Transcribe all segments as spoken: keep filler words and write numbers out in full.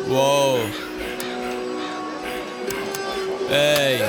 Whoa. Hey.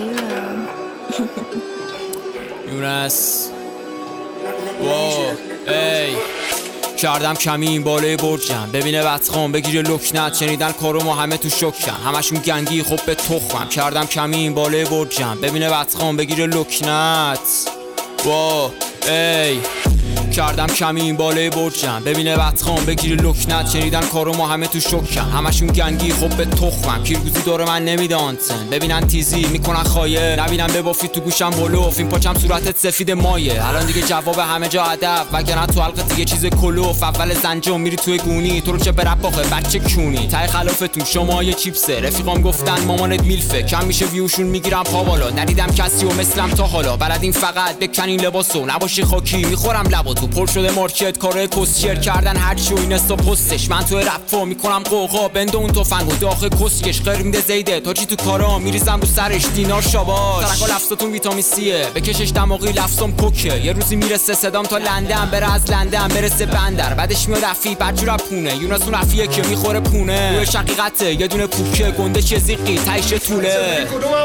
یونس. Whoa. Hey. کردم کمی این بالای برجم ببینه بدخوام بگیره لکنت شنیدن کارو ما همه تو شکن همشون گنگی خب به تخمم کردم کمی این بالای برجم ببینه بدخوام بگیره لکنت وا ای کردم کمی این بالای برجم ببینه بدخوام بگیره لکنت شنیدن کارو ما همه تو شکن همشون گنگی خب به تخمم کیرگوزی دور من نمیده آنتن ببینن تیزی میکنن خایه نبینن ببافی تو گوشم بلوف این پاچم صورتت سفید مایه الان دیگه جواب همه جا ادب وگرنه تو حلقت دیگه چیز کلوف اول زنجان میری توی گونی تو رو چه برب باخه بچه کونی تای خلافتون شما یه چیپسه رفیقام گفتن مامانت میلفه کم میشه ویوشون میگیرم پا بالا ندیدم کسی و مثلم تا حالا بلدین فقط بکنین لباسو نباشی خاکی میخورم لباتو پر شده مارکت کارای کسچر کردن هر چی و اینستا پستش من تو رپا میکنم قوقا بند اون تفنگو داخل کسکش خیر میده زیده تا چی تو کارا میریزم رو سرش دینار شاباش ترکا لفظاتون ویتامین سیه بکشش دماغی لفظام پوکه یه روزی میرسه صدام تا لندن بره از لندن برسه بندر بعدش میاد رفی برجور پونه یونس اون رفیه که میخوره پونه روی شقیقته یه دونه پوکه گنده چه زیقی تایش طوله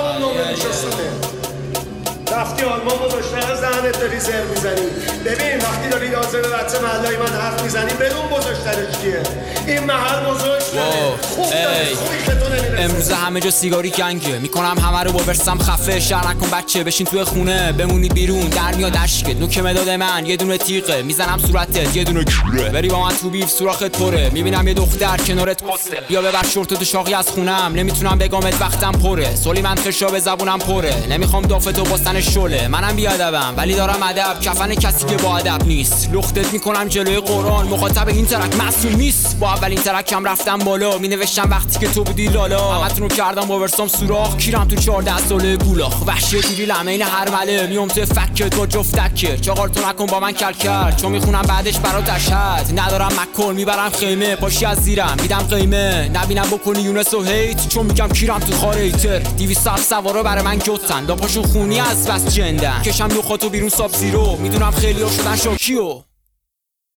رفتی آلمان بزرگتر زنت داری زر میزنی ببین وقتی داری یازه به بچه محلای من حرف میزنی بدون بزرگترش کیه این محل بزرگتره خوب داری خوبی که تو نمیرسه امروز همه جا سیگاری گنگه میکنم همه رو با برسم خفه شهر نکن بچه بشین توی خونه بمونی بیرون در میاد اشکت نوک مداد من یه دونه تیغه میزنم صورتت یه دونه گره بری با من تو بیف سوراخت پره میبینم یه دختر کنارت قصه بیا ببر شورتتو شاقی از خونم نمیتونم بگامت وقتم پره سولی من خشا به زبونم پره نمیخوام دافتو باستن شله منم بیادبم ولی دارم ادب کفن کسی که با ادب نیست لختت میکنم جلوی قرآن مخاطب این ترک معصوم نیست با اولین ترکم رفتم بالا می نوشتم وقتی که تو بودی لالا همتون رو کردم با ورسام سوراخ کیرم تو چهارده ساله گولاخ وحشی دیری لمین هر مله میام تو فکت با جفتک چاقال تو نکن با من کل کرد چون میخونم بعدش برات اشهد ندارم مکل میبرم خیمه پاشی از زیرم میدم قیمه نبینم بکنی یونس و هیت چون میگم کیرم تو خاریتر دویست صف سوارا برای من گتن دا پاشون خونی از بس جندن کشم نخاتو بیرون ساب زیرو میدونم خیلی ها شدن شاکیو